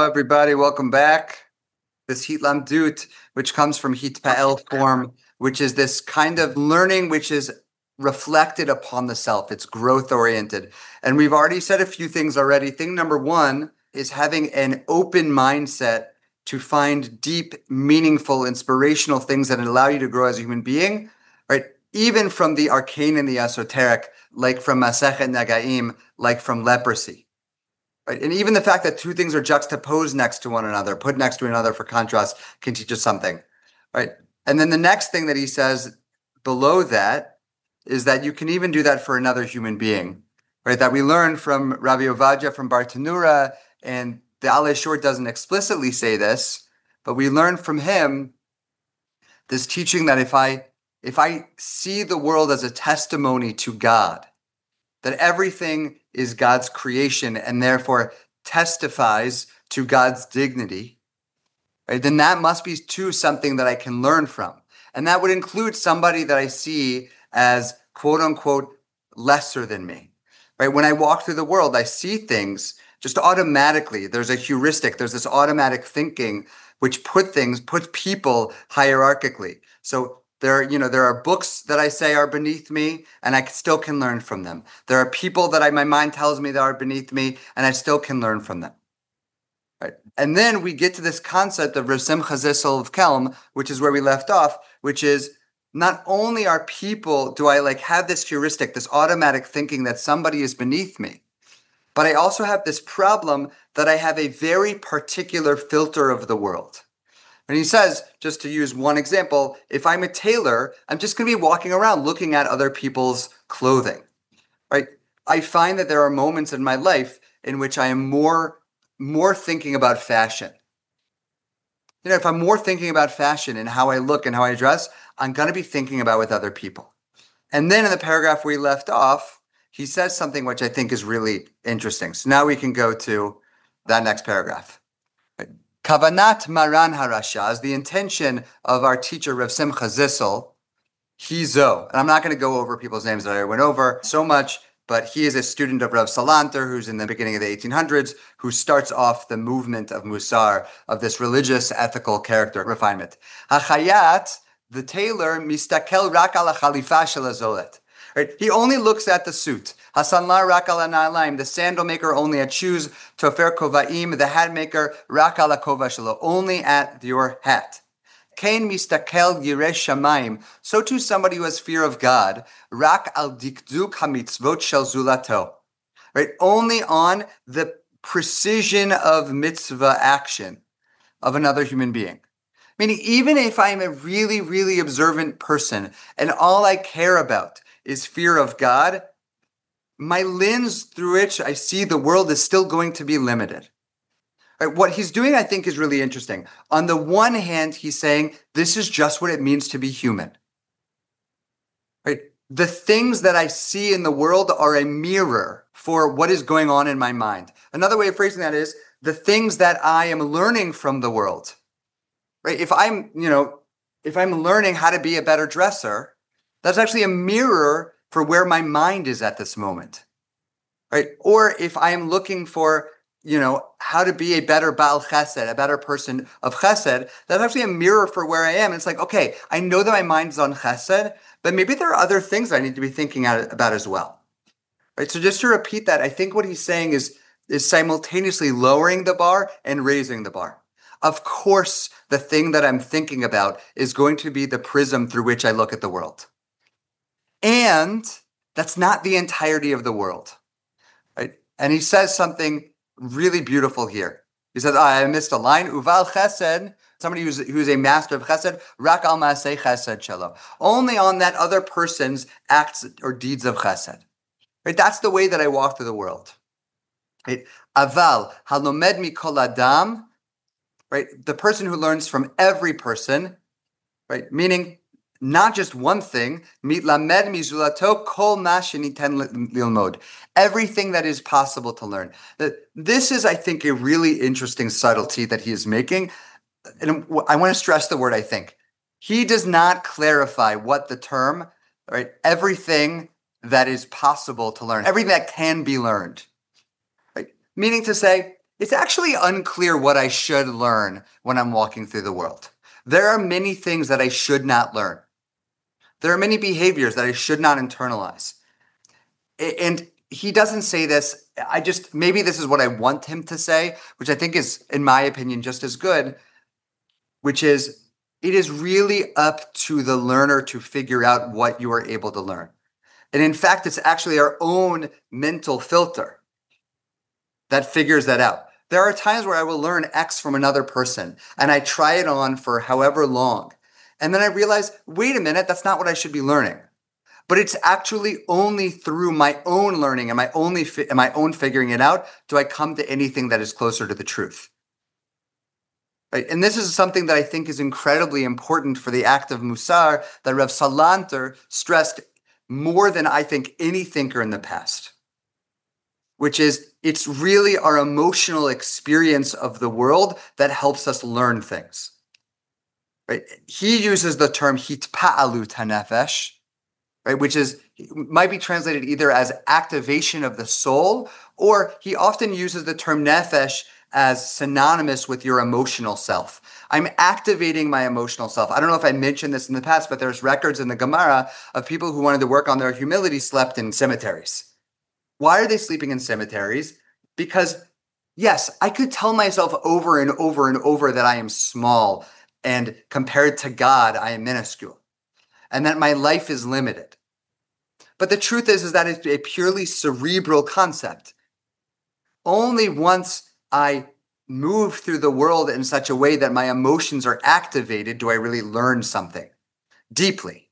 everybody. Welcome back. This Hitlamdut, which comes from Hitpa'el form, which is this kind of learning which is reflected upon the self. It's growth-oriented. And we've already said a few things already. Thing number one is having an open mindset to find deep, meaningful, inspirational things that allow you to grow as a human being, right? Even from the arcane and the esoteric, like from Masechet Nagaim, like from leprosy. Right? And even the fact that two things are juxtaposed next to one another, put next to another for contrast, can teach us something, right? And then the next thing that he says below that is that you can even do that for another human being, right? That we learned from Rabbi Ovadia from Bartanura, and the Alei Shor doesn't explicitly say this, but we learned from him this teaching that if I see the world as a testimony to God, that everything is God's creation and therefore testifies to God's dignity, right? Then that must be too something that I can learn from. And that would include somebody that I see as quote unquote lesser than me, right? When I walk through the world, I see things just automatically. There's a heuristic, there's this automatic thinking which puts people hierarchically. So there are books that I say are beneath me, and I still can learn from them. There are people that my mind tells me that are beneath me, and I still can learn from them. Right? And then we get to this concept of Rav Simcha Zissel of Kelm, which is where we left off, which is not only are people, do I have this heuristic, this automatic thinking that somebody is beneath me, but I also have this problem that I have a very particular filter of the world. And he says, just to use one example, if I'm a tailor, I'm just going to be walking around looking at other people's clothing, right? I find that there are moments in my life in which I am more thinking about fashion. If I'm more thinking about fashion and how I look and how I dress, I'm going to be thinking about with other people. And then in the paragraph we left off, he says something which I think is really interesting. So now we can go to that next paragraph. Kavanat Maran Harashaz, the intention of our teacher Rav Simcha Zissel, Hizo. And I'm not going to go over people's names that I went over so much, but he is a student of Rav Salanter, who's in the beginning of the 1800s, who starts off the movement of Musar, of this religious, ethical character refinement. Hachayat, the tailor, mistakel rak ala khalifa shel azolet. Right? He only looks at the suit. Hasanlar rak ala na'alaim, the sandal maker only at shoes. Tofer kovaim, the hat maker rak ala kova shelo, only at your hat. Kain mistakel yiresh shamayim, so too somebody who has fear of God. Rak al dikduk hamitzvot shel zulato, right? Only on the precision of mitzvah action of another human being. Meaning, even if I'm a really, really observant person and all I care about is fear of God, my lens through which I see the world is still going to be limited. Right? What he's doing, I think, is really interesting. On the one hand, he's saying, this is just what it means to be human. Right? The things that I see in the world are a mirror for what is going on in my mind. Another way of phrasing that is, the things that I am learning from the world. Right? If I'm learning how to be a better dresser, that's actually a mirror for where my mind is at this moment, right? Or if I am looking for, how to be a better Baal Chesed, a better person of Chesed, that's actually a mirror for where I am. It's like, okay, I know that my mind's on Chesed, but maybe there are other things I need to be thinking about as well, right? So just to repeat that, I think what he's saying is simultaneously lowering the bar and raising the bar. Of course, the thing that I'm thinking about is going to be the prism through which I look at the world. And that's not the entirety of the world, right? And he says something really beautiful here. He says, I missed a line. Uval chesed, somebody who's a master of chesed, rak al maaseh chesed shelo. Only on that other person's acts or deeds of chesed. Right? That's the way that I walk through the world. Right? Aval halomed mikol adam, right? The person who learns from every person, right? Meaning, not just one thing, mitlamed mizulato kol ma sheniten lilmod. Everything that is possible to learn. This is, I think, a really interesting subtlety that he is making. And I want to stress the word, I think. He does not clarify what the term, right? Everything that is possible to learn, everything that can be learned. Right? Meaning to say, It's actually unclear what I should learn when I'm walking through the world. There are many things that I should not learn. There are many behaviors that I should not internalize. And he doesn't say this. Maybe this is what I want him to say, which I think is, in my opinion, just as good, which is it is really up to the learner to figure out what you are able to learn. And in fact, it's actually our own mental filter that figures that out. There are times where I will learn X from another person and I try it on for however long. And then I realize, wait a minute, that's not what I should be learning. But it's actually only through my own learning and my own figuring it out do I come to anything that is closer to the truth. Right? And this is something that I think is incredibly important for the act of Musar that Rav Salanter stressed more than I think any thinker in the past, which is it's really our emotional experience of the world that helps us learn things. Right? He uses the term hitpa'alut hanefesh, right, which might be translated either as activation of the soul, or he often uses the term nefesh as synonymous with your emotional self. I'm activating my emotional self. I don't know if I mentioned this in the past, but there's records in the Gemara of people who wanted to work on their humility slept in cemeteries. Why are they sleeping in cemeteries? Because, yes, I could tell myself over and over and over that I am small and compared to God, I am minuscule and that my life is limited. But the truth is that it's a purely cerebral concept. Only once I move through the world in such a way that my emotions are activated do I really learn something deeply,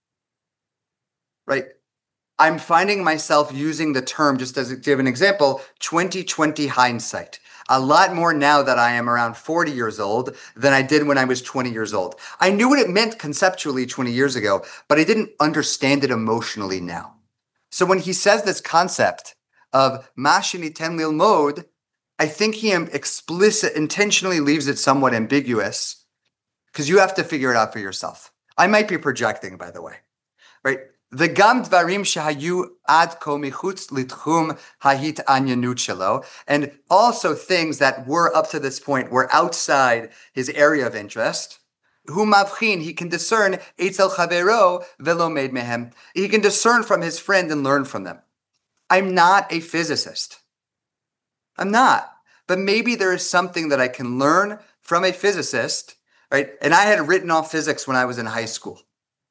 right? I'm finding myself using the term, just as to give an example, 2020 hindsight. A lot more now that I am around 40 years old than I did when I was 20 years old. I knew what it meant conceptually 20 years ago, but I didn't understand it emotionally now. So when he says this concept of ma sheniten lilmod, I think he intentionally leaves it somewhat ambiguous because you have to figure it out for yourself. I might be projecting, by the way, right? V'gam dvarim shehayu ad ko michutz litchum hahit anyanut shelo, and also things that were up to this point were outside his area of interest. Hu mavchin, he can discern etzel chavero velomed mehem. He can discern from his friend and learn from them. I'm not a physicist. I'm not. But maybe there is something that I can learn from a physicist, right? And I had written off physics when I was in high school.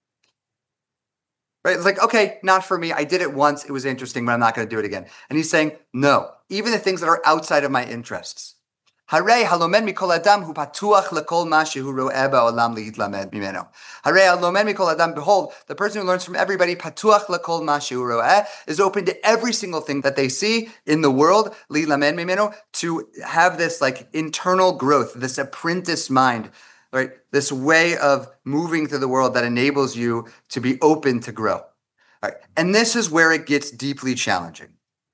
Right? It's like, okay, not for me. I did it once. It was interesting, but I'm not going to do it again. And he's saying, no, even the things that are outside of my interests. Harei halomen mikol adam hu patuach lekol ma shehu ro'eh ba'olam lehitlamed mimeno. Harei halomen mikol adam, behold, the person who learns from everybody, patuach lekol ma shehu ro'eh, is open to every single thing that they see in the world, lehitlamed mimeno, to have this like internal growth, this apprentice mind, right? This way of moving through the world that enables you to be open to grow. All right. And this is where it gets deeply challenging.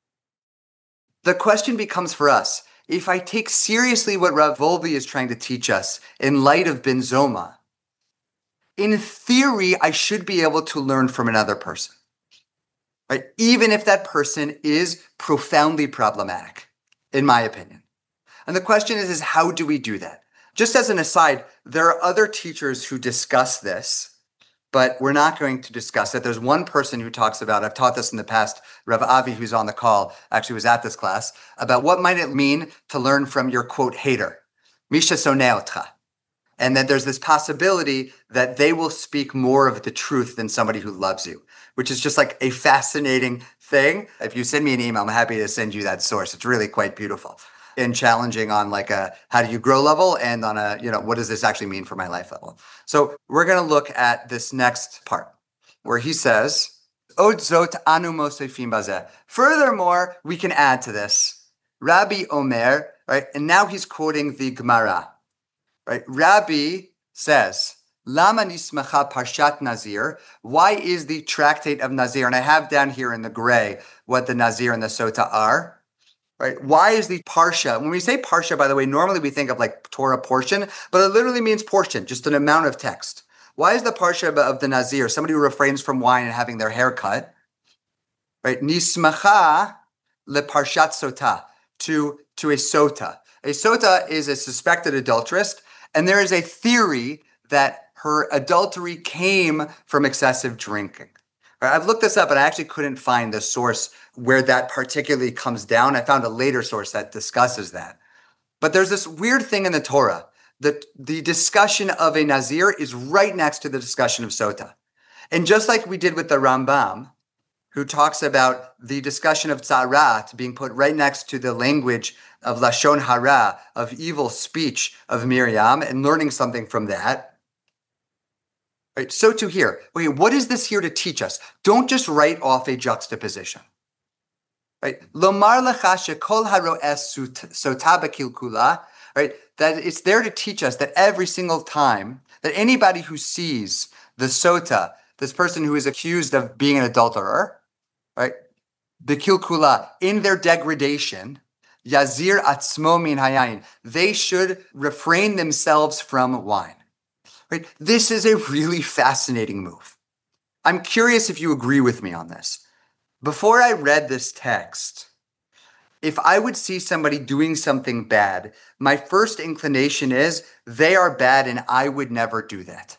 The question becomes for us, if I take seriously what Rav Wolbe is trying to teach us in light of Ben Zoma, in theory, I should be able to learn from another person, right? Even if that person is profoundly problematic, in my opinion. And the question is how do we do that? Just as an aside, there are other teachers who discuss this, but we're not going to discuss it. There's one person who talks about, I've taught this in the past, Rav Avi, who's on the call, actually was at this class, about what might it mean to learn from your, quote, hater, Misha Soneotra. And that there's this possibility that they will speak more of the truth than somebody who loves you, which is just like a fascinating thing. If you send me an email, I'm happy to send you that source. It's really quite beautiful and challenging on like a how do you grow level and on a, what does this actually mean for my life level? So we're going to look at this next part where he says, Od zot anu mosefim bazeh. Furthermore, we can add to this, Rabbi Omer, right? And now he's quoting the Gemara, right? Rabbi says, Lama nismacha parshat Nazir. Why is the tractate of Nazir? And I have down here in the gray what the Nazir and the Sota are. Right? Why is the parsha? When we say parsha, by the way, normally we think of like Torah portion, but it literally means portion, just an amount of text. Why is the parsha of the Nazir, somebody who refrains from wine and having their hair cut, right? Nismacha le parshat sota. to a sota. A sota is a suspected adulteress, and there is a theory that her adultery came from excessive drinking. I've looked this up, and I actually couldn't find the source where that particularly comes down. I found a later source that discusses that. But there's this weird thing in the Torah. The discussion of a Nazir is right next to the discussion of Sota. And just like we did with the Rambam, who talks about the discussion of Tzarat being put right next to the language of Lashon Hara, of evil speech of Miriam, and learning something from that. Right, so too here. Wait, what is this here to teach us? Don't just write off a juxtaposition. Right? Lomar lecha shekol haro'es sota b'kilkula, right? That it's there to teach us that every single time that anybody who sees the sota, this person who is accused of being an adulterer, right? B'kilkula, in their degradation, yazir atzmo min hayayin, they should refrain themselves from wine. Right? This is a really fascinating move. I'm curious if you agree with me on this. Before I read this text, if I would see somebody doing something bad, my first inclination is they are bad and I would never do that.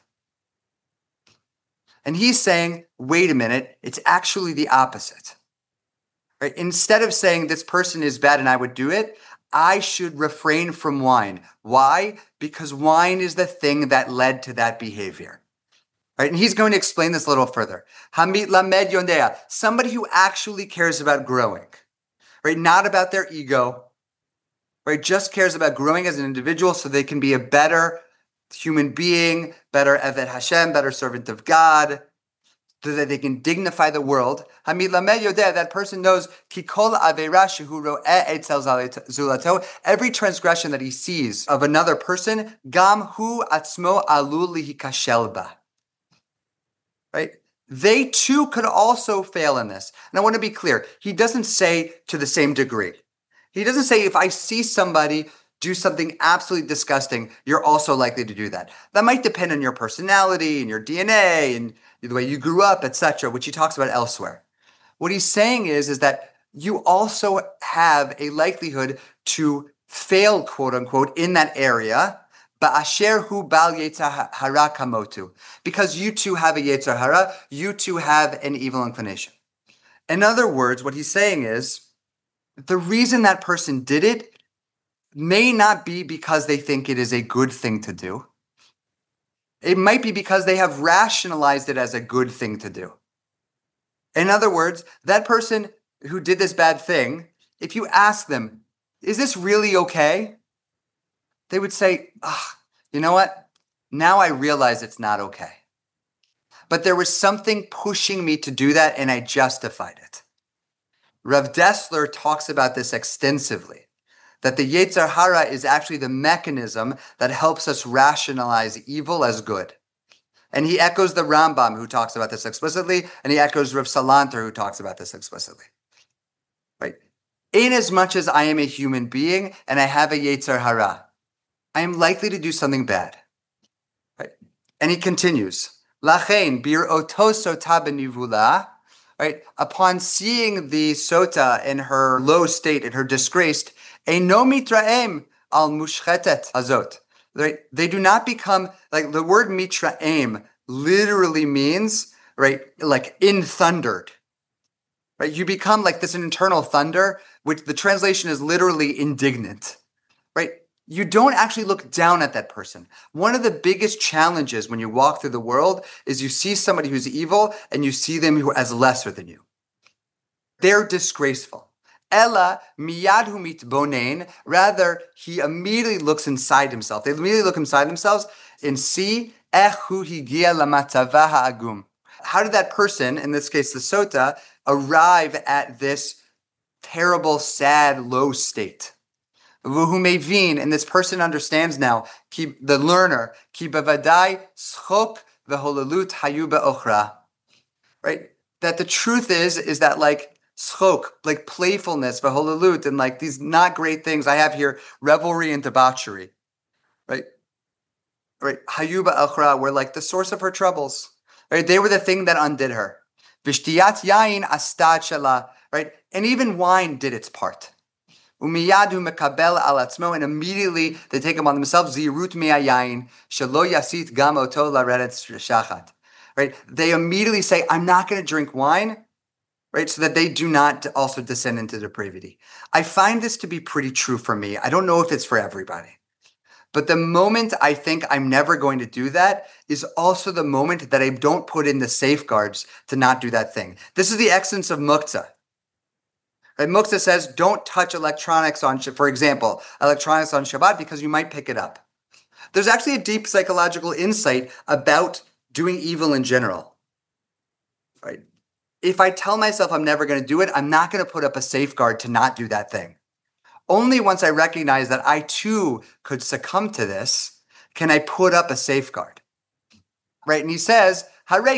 And he's saying, wait a minute, it's actually the opposite. Right? Instead of saying this person is bad and I would do it, I should refrain from wine. Why? Because wine is the thing that led to that behavior. Right? And he's going to explain this a little further. Hamit lamed yondea, somebody who actually cares about growing, right? Not about their ego, right? Just cares about growing as an individual so they can be a better human being, better Eved Hashem, better servant of God, so that they can dignify the world. Hamit lamed yodea, that person knows ki kol avera shehu ro'eh etzel zulato, every transgression that he sees of another person, gam hu atzmo alul lihikashel ba. Right? They too could also fail in this. And I want to be clear. He doesn't say to the same degree. He doesn't say if I see somebody do something absolutely disgusting, you're also likely to do that. That might depend on your personality and your DNA and the way you grew up, etc., which he talks about elsewhere. What he's saying is that you also have a likelihood to fail, quote unquote, in that area. Ba'asher hu bal yetzer hara kamotu. Because you too have a yetzer hara, you too have an evil inclination. In other words, what he's saying is, the reason that person did it may not be because they think it is a good thing to do. It might be because they have rationalized it as a good thing to do. In other words, that person who did this bad thing, if you ask them, is this really okay? They would say, you know what? Now I realize it's not okay. But there was something pushing me to do that and I justified it. Rav Dessler talks about this extensively, that the Yetzer Hara is actually the mechanism that helps us rationalize evil as good. And he echoes the Rambam, who talks about this explicitly, and he echoes Rav Salanter, who talks about this explicitly. Right? In as much as I am a human being and I have a Yetzer Hara, I am likely to do something bad. Right? And he continues, Lachein bir oto sota benivula, right? Upon seeing the sota in her low state, in her disgraced, eino mitraem al mushchetet azot. Right? They do not become, like the word mitraem literally means, right, like in thundered. Right? You become like this internal thunder, which the translation is literally indignant. Right? You don't actually look down at that person. One of the biggest challenges when you walk through the world is you see somebody who's evil and you see them as lesser than you. They're disgraceful. Ella miyad hu mitbonen. Rather, he immediately looks inside himself. They immediately look inside themselves and see ech hu higia lamatzava ha'agum. How did that person, in this case the sota, arrive at this terrible, sad, low state? V'hu mevin, and this person understands now, the learner, ki bevadai schok v'holalut hayu be'ochra. Right? That the truth is that like schok, like playfulness, v'holalut, and like these not great things. I have here revelry and debauchery. Right? Right? Hayu be'ochra were like the source of her troubles. Right? They were the thing that undid her. V'shtiyat yain astat shala. Right? And even wine did its part. Umiyad hu mekabel al atzmo, and immediately they take them on themselves. Zirut mi'ayayin shelo yasit gam oto laredet shachat. Right? They immediately say, I'm not going to drink wine, right? So that they do not also descend into depravity. I find this to be pretty true for me. I don't know if it's for everybody. But the moment I think I'm never going to do that is also the moment that I don't put in the safeguards to not do that thing. This is the essence of muktzah. Right? Muktzah says don't touch electronics for example, electronics on Shabbat because you might pick it up. There's actually a deep psychological insight about doing evil in general. Right? If I tell myself I'm never going to do it, I'm not going to put up a safeguard to not do that thing. Only once I recognize that I too could succumb to this, can I put up a safeguard. Right? And he says,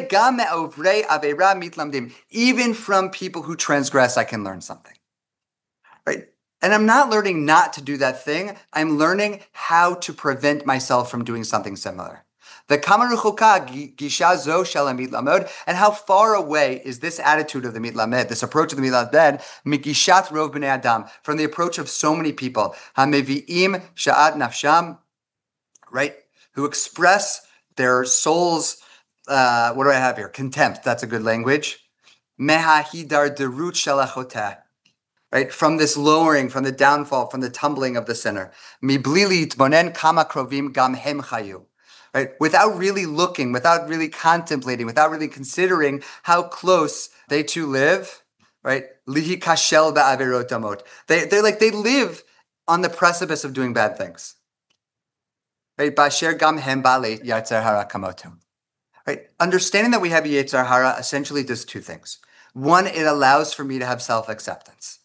even from people who transgress, I can learn something. Right? And I'm not learning not to do that thing. I'm learning how to prevent myself from doing something similar. The kamaruchuka gisha zo shel mitlamed, and how far away is this attitude of the mitlamed, this approach of the mitlamed, migishat rov bnei adam, from the approach of so many people, hameviim sha'at nafsham, right, who express their souls. What do I have here? Contempt. That's a good language. Meha hidar derut shalachoteh. Right, from this lowering, from the downfall, from the tumbling of the sinner. Miblili tbonen kama krovim gam hem chayu. Right? Without really looking, without really contemplating, without really considering how close they two live, right? Lihi kashel ba'averot amot. They live on the precipice of doing bad things. Right? Basher gam hem ba'le yetzer hara kamotum. Right? Understanding that we have yetzer hara essentially does two things. One, it allows for me to have self-acceptance.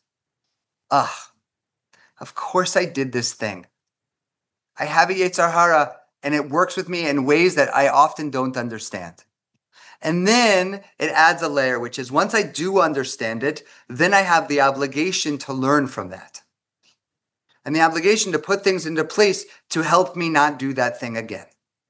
Of course I did this thing. I have a yetzer hara, and it works with me in ways that I often don't understand. And then it adds a layer, which is once I do understand it, then I have the obligation to learn from that. And the obligation to put things into place to help me not do that thing again.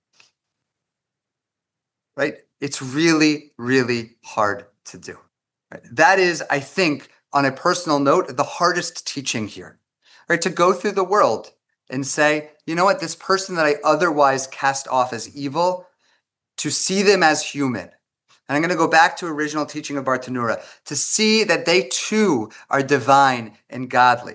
Right? It's really, really hard to do. Right? That is, I think, on a personal note, the hardest teaching here. Right? To go through the world and say, you know what, this person that I otherwise cast off as evil, to see them as human. And I'm going to go back to original teaching of Bartanura, to see that they too are divine and godly.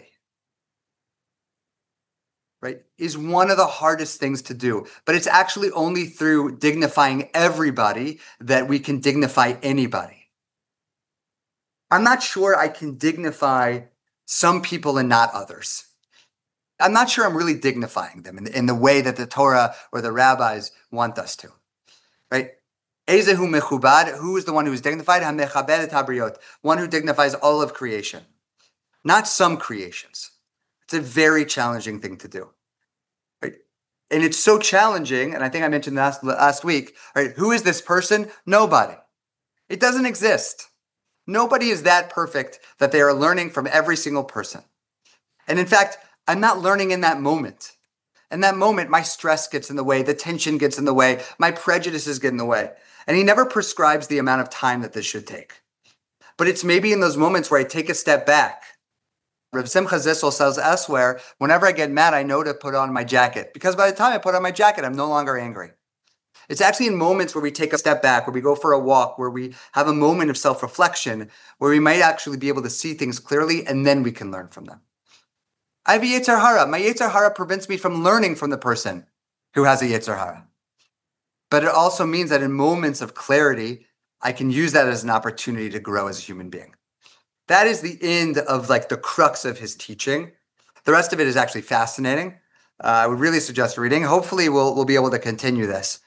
Right? Is one of the hardest things to do. But it's actually only through dignifying everybody that we can dignify anybody. I'm not sure I can dignify some people and not others. I'm not sure I'm really dignifying them in the way that the Torah or the rabbis want us to, right? Ezehu mechubad, who is the one who is dignified? HaMechabed et habriot, one who dignifies all of creation, not some creations. It's a very challenging thing to do, right? And it's so challenging, and I think I mentioned last week, right? Who is this person? Nobody. It doesn't exist. Nobody is that perfect that they are learning from every single person. And in fact, I'm not learning in that moment. In that moment, my stress gets in the way, the tension gets in the way, my prejudices get in the way. And he never prescribes the amount of time that this should take. But it's maybe in those moments where I take a step back. Rav Simcha Zissel says elsewhere, whenever I get mad, I know to put on my jacket. Because by the time I put on my jacket, I'm no longer angry. It's actually in moments where we take a step back, where we go for a walk, where we have a moment of self-reflection, where we might actually be able to see things clearly, and then we can learn from them. I have a yetzer hara. My yetzer hara prevents me from learning from the person who has a yetzer hara. But it also means that in moments of clarity, I can use that as an opportunity to grow as a human being. That is the end of the crux of his teaching. The rest of it is actually fascinating. I would really suggest reading. Hopefully we'll be able to continue this.